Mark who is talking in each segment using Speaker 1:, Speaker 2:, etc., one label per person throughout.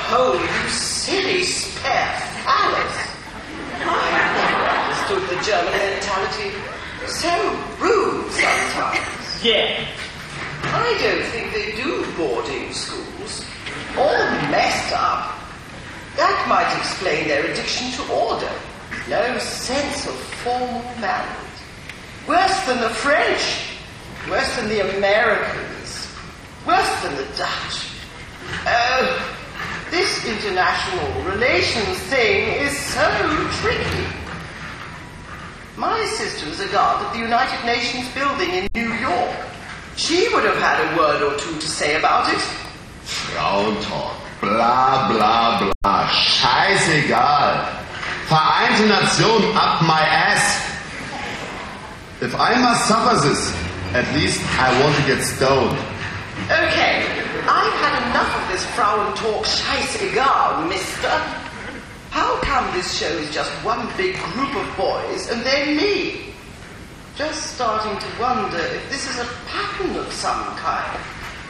Speaker 1: Oh, you silly spare phallus. I never understood the German mentality. So rude sometimes.
Speaker 2: Yeah.
Speaker 1: I don't think they do boarding schools. All messed up. That might explain their addiction to order. No sense of formal management. Worse than the French. Worse than the Americans. Worse than the Dutch. Oh, this international relations thing is so tricky. My sister's a guard at the United Nations building in New York. She would have had a word or two to say about it.
Speaker 3: Frauentalk. Bla, bla, bla. Scheißegal. Vereinte Nationen up my ass. If I must suffer this, at least I want to get stoned.
Speaker 1: Okay, I've had enough of this Frauentalk scheißegal, mister. How come this show is just one big group of boys and then me? Just starting to wonder if this is a pattern of some kind.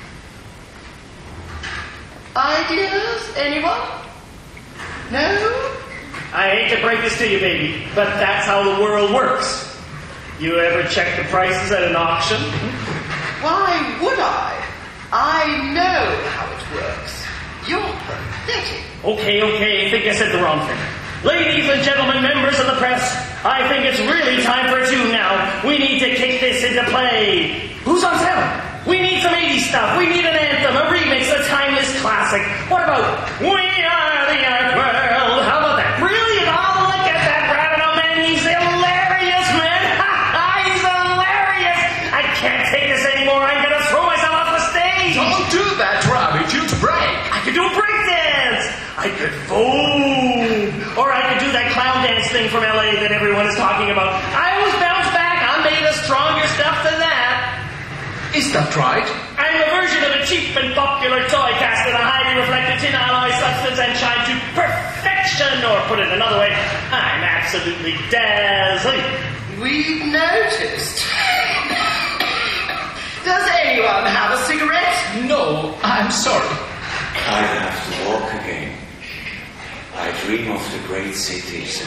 Speaker 1: Ideas, anyone? No?
Speaker 2: I hate to break this to you, baby, but that's how the world works. You ever check the prices at an auction?
Speaker 1: Why would I? I know how it works. You're pathetic.
Speaker 2: Okay, I think I said the wrong thing. Ladies and gentlemen, members of the press, I think it's really time for a tune now. We need to kick this into play. Who's on sound? We need some 80s stuff. We need an anthem, a remix, a timeless classic. What about We Are the Art World? How about that? Brilliant. Oh, look at that Rabino man. He's hilarious, man. He's hilarious. I can't take this anymore. I'm going to throw myself off the stage.
Speaker 4: Don't do that, Robbie. It's break.
Speaker 2: I could do a break dance. I could vogue. Or I could do that clown dance thing from LA that everyone is talking about. I always bounce back. I'm made of stronger stuff than that.
Speaker 4: Is that right?
Speaker 2: I'm a version of a cheap and popular toy cast in a highly reflective tin alloy substance and shine to perfection. Or put it another way, I'm absolutely dazzling.
Speaker 1: We've noticed. Does anyone have a cigarette?
Speaker 4: No, I'm sorry.
Speaker 5: I have to walk again. I dream of the great cities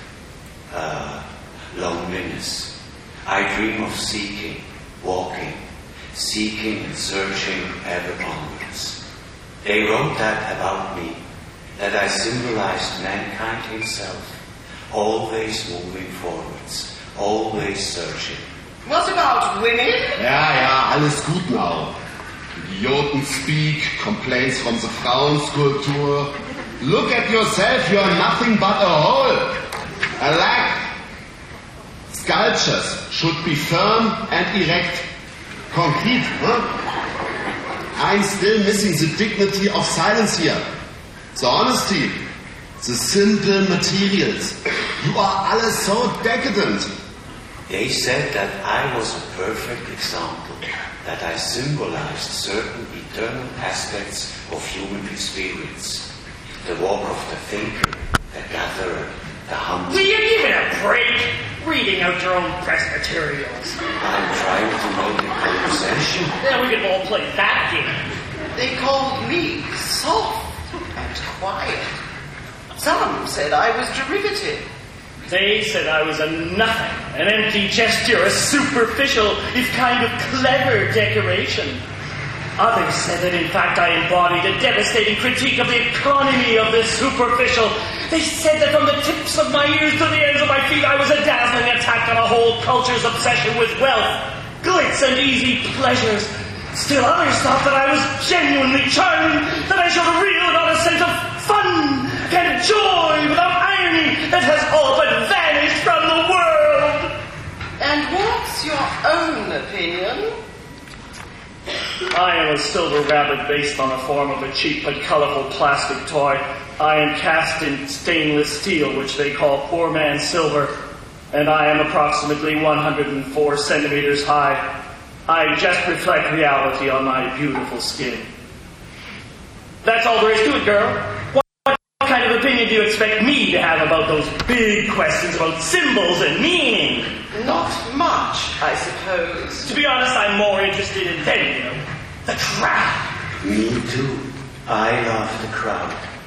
Speaker 5: and loneliness. I dream of seeking, walking, seeking and searching ever onwards. They wrote that about me, that I symbolized mankind himself, always moving forwards, always searching.
Speaker 1: What about women?
Speaker 3: Ja, alles gut now. Idioten speak, complaints from the Frauenskulptur. Look at yourself, you are nothing but a hole. A lag. Sculptures should be firm and erect. Concrete, huh? I'm still missing the dignity of silence here. The honesty. The simple materials. You are alle so decadent.
Speaker 5: They said that I was a perfect example, that I symbolized certain eternal aspects of human experience. The walk of the thinker, the gatherer, the hunter.
Speaker 2: Will you give it a break? Reading out your own press materials.
Speaker 5: I'm trying to make a conversation.
Speaker 2: Then we can all play that game.
Speaker 1: They called me soft and quiet. Some said I was derivative.
Speaker 2: They said I was a nothing, an empty gesture, a superficial, if kind of clever decoration. Others said that in fact I embodied a devastating critique of the economy of the superficial. They said that from the tips of my ears to the ends of my feet I was a dazzling attack on a whole culture's obsession with wealth, glitz and easy pleasures. Still others thought that I was genuinely charming, that I showed a real and honest sense of fun and joy without irony that has all but vanished from the world.
Speaker 1: And what's your own opinion?
Speaker 2: I am a silver rabbit based on the form of a cheap but colorful plastic toy. I am cast in stainless steel, which they call poor man's silver, and I am approximately 104 centimeters high. I just reflect reality on my beautiful skin. That's all there is to it, girl. What kind of opinion do you expect me to have about those big questions about symbols and meaning?
Speaker 1: Not much, I suppose.
Speaker 2: To be honest, I'm more interested in them, the crowd.
Speaker 5: Me too. I love the crowd.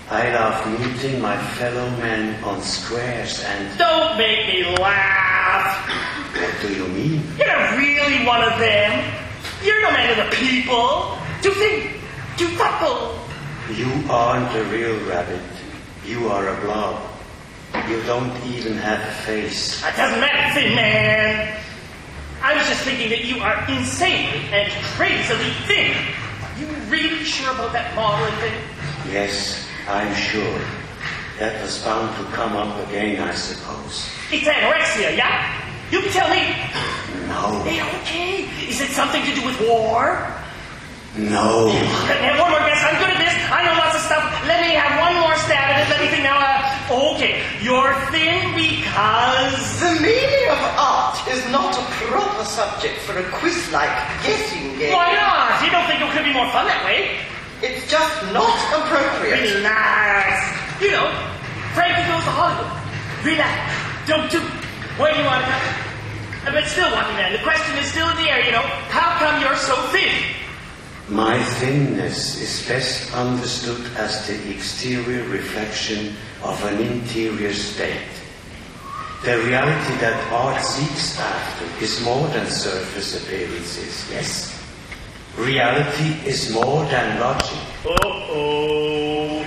Speaker 5: I love meeting my fellow men on squares and...
Speaker 2: Don't make me laugh.
Speaker 5: What do you mean?
Speaker 2: You're not really one of them. You're no man of the people. Do think, do buckle.
Speaker 5: You aren't a real rabbit. You are a blob. You don't even have a face.
Speaker 2: That doesn't matter, thin man. I was just thinking that you are insanely and crazily thin. Are you really sure about that modeling thing?
Speaker 5: Yes, I'm sure. That was bound to come up again, I suppose.
Speaker 2: It's anorexia, yeah? You can tell me.
Speaker 5: No.
Speaker 2: Okay. Is it something to do with war?
Speaker 5: No.
Speaker 2: And one more guess. I'm good at this. I know lots of stuff. Let me have one more stab at it. Let me think now. Okay. You're thin because...
Speaker 1: The meaning of art is not a proper subject for a quiz-like guessing game.
Speaker 2: Why not? You don't think it could be more fun that way?
Speaker 1: It's just not appropriate.
Speaker 2: Relax. You know, Frankie goes to Hollywood. Relax. Don't do... Where do you want to go? But still, Walking Man, the question is still in the air, you know. How come you're so thin?
Speaker 5: My thinness is best understood as the exterior reflection of an interior state. The reality that art seeks after is more than surface appearances, yes. Reality is more than logic.
Speaker 2: Uh-oh.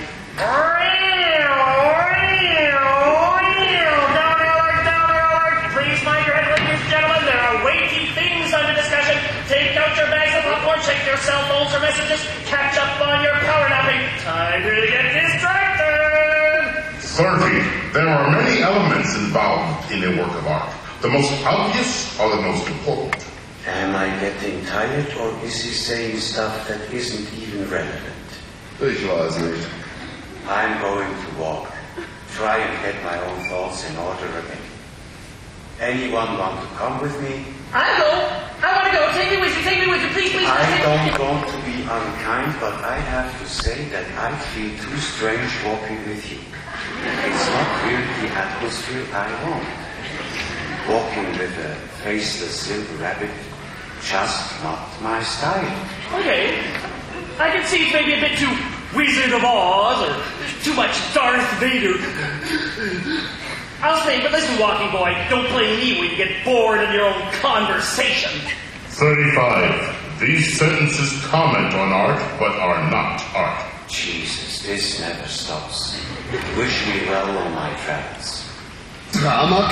Speaker 2: Please mind your head, ladies and gentlemen. There are weighty things under discussion. Take out your bags of popcorn, check your cell phones or messages, catch up on your power napping. Time to get distracted.
Speaker 6: 30. There are many elements involved in a work of art. The most obvious are the most important.
Speaker 5: Am I getting tired, or is he saying stuff that isn't even relevant?
Speaker 3: Ich weiß nicht.
Speaker 5: I'm going to walk. Try and get my own thoughts in order again. Anyone want to come with me?
Speaker 2: I'll go. I want to go. Take me with you. Take me with you. Please, please.
Speaker 5: I don't want to be unkind, but I have to say that I feel too strange walking with you. It's not really the atmosphere I want. Walking with a faceless silver rabbit, just not my style.
Speaker 2: Okay. I can see it's maybe a bit too Wizard of Oz or too much Darth Vader. I'll stay, but listen, Walking Boy, don't blame me when you get bored of your own conversation.
Speaker 6: 35. These sentences comment on art, but are not art.
Speaker 5: Jesus, this never stops. Wish me well on my travels.
Speaker 3: Drama.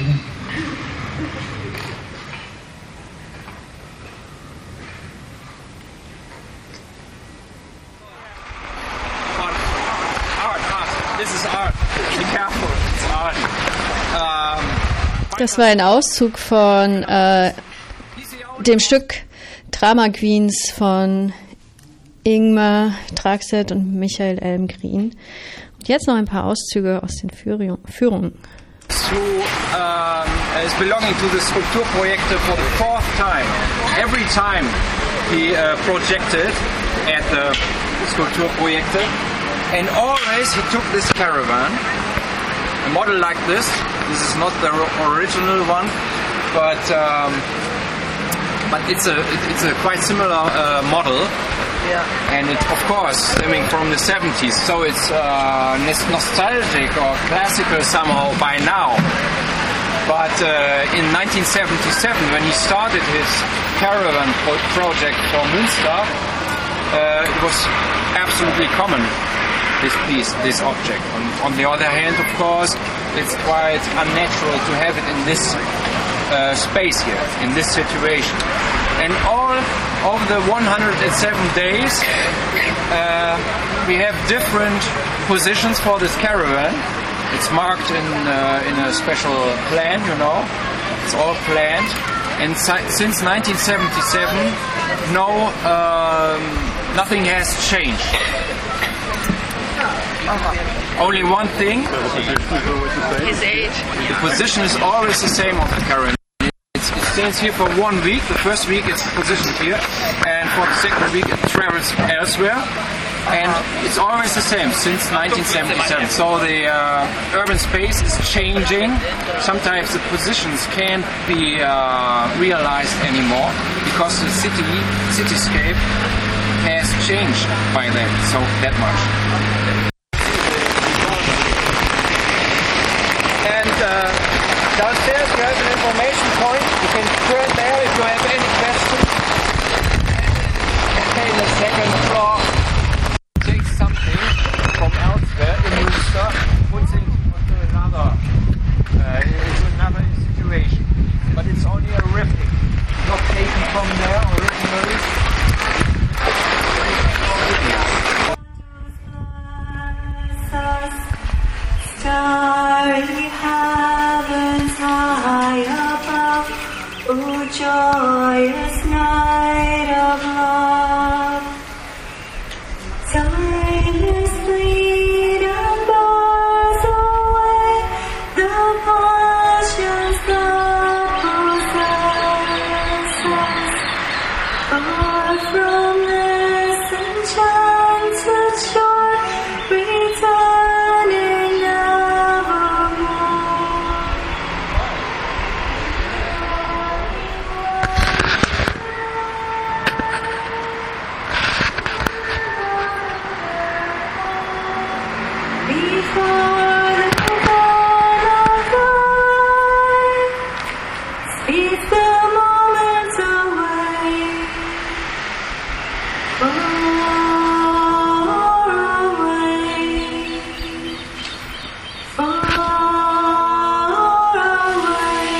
Speaker 4: This is art. Be careful. It's art.
Speaker 7: Das war ein Auszug von dem Stück Drama Queens von Ingmar Tragset und Michael Elmgreen. Und jetzt noch ein paar Auszüge aus den Führungen.
Speaker 4: Is belonging to the Skulpturprojekte for the 4th time. Every time he projected at the Skulpturprojekte, and always he took this caravan, a model like this. This is not the original one, but it's a quite similar model.
Speaker 1: Yeah.
Speaker 4: And it, of course, stemming from the 70s, so it's nostalgic or classical somehow by now. But in 1977, when he started his caravan project for Münster, it was absolutely common, this piece, this object. On the other hand, of course, it's quite unnatural to have it in this space here, in this situation. And all of the 107 days, we have different positions for this caravan. It's marked in a special plan, you know. It's all planned. And since 1977, nothing has changed. Only one thing.
Speaker 1: His age.
Speaker 4: The position is always the same of the caravan. It stays here for 1 week. The first week it's positioned here, and for the second week it travels elsewhere. And it's always the same since 1977. So the urban space is changing. Sometimes the positions can't be realized anymore because the cityscape has changed by then. So that much. downstairs we have an information point. You can turn there if you have any questions. Okay, the second floor takes something from elsewhere in Münster, puts it into another situation. But it's only a replica, not taken from there originally.
Speaker 8: Starry heavens high above, oh joyous night of love. Time is fleet and bars away the passions that possess us. Far from this enchanted shore, returning nevermore. Before the dawn of light speeds the moment away, far away, far away,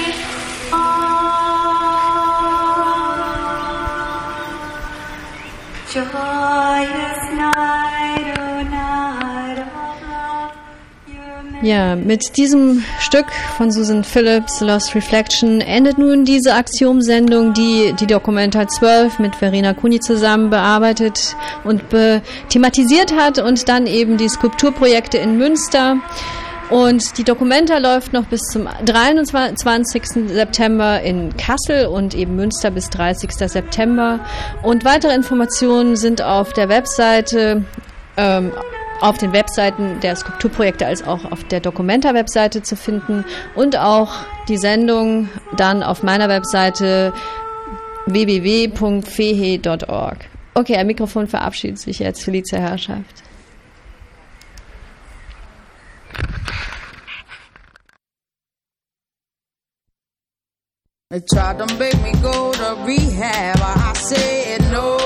Speaker 8: joyous night, oh night of love.
Speaker 7: Ja, mit diesem Stück von Susan Phillips, Lost Reflection, endet nun diese Axiom-Sendung, die die Documenta 12 mit Verena Kuni zusammen bearbeitet und thematisiert hat und dann eben die Skulpturprojekte in Münster. Und die Documenta läuft noch bis zum 23. September in Kassel und eben Münster bis 30. September. Und weitere Informationen sind auf der Webseite, auf den Webseiten der Skulpturprojekte als auch auf der Documenta-Webseite zu finden und auch die Sendung dann auf meiner Webseite www.fehe.org. Okay, am Mikrofon verabschiedet sich jetzt Felicia Herrschaft.
Speaker 9: They tried to make me go to rehab. I said no.